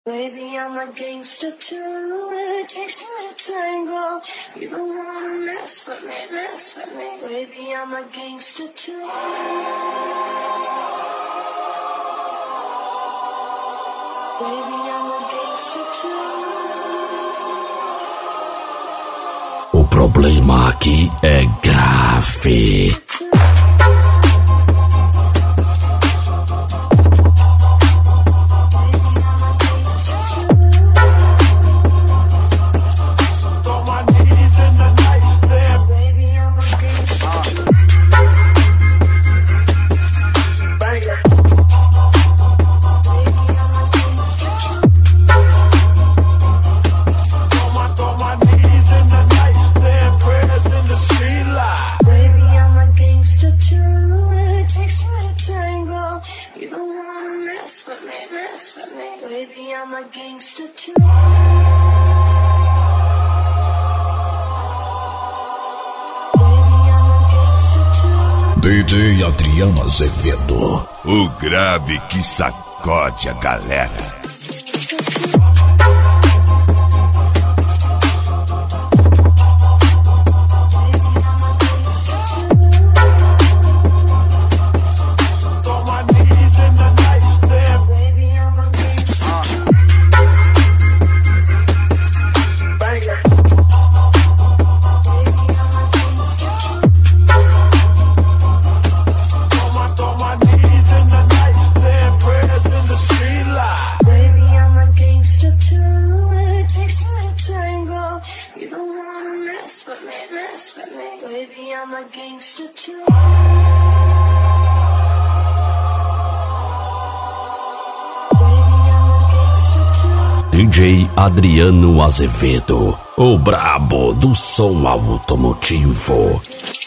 Baby, I'm a gangster too. It takes two to tango. You don't wanna mess with me, mess with me. Baby, I'm a gangster too. Baby, I'm a gangster too. O problema aqui é grave. Baby, I'm a gangster too. DJ Adriano Azevedo, o grave que sacode a galera. Baby, I'm a gangster too. DJ Adriano Azevedo, o brabo do som automotivo.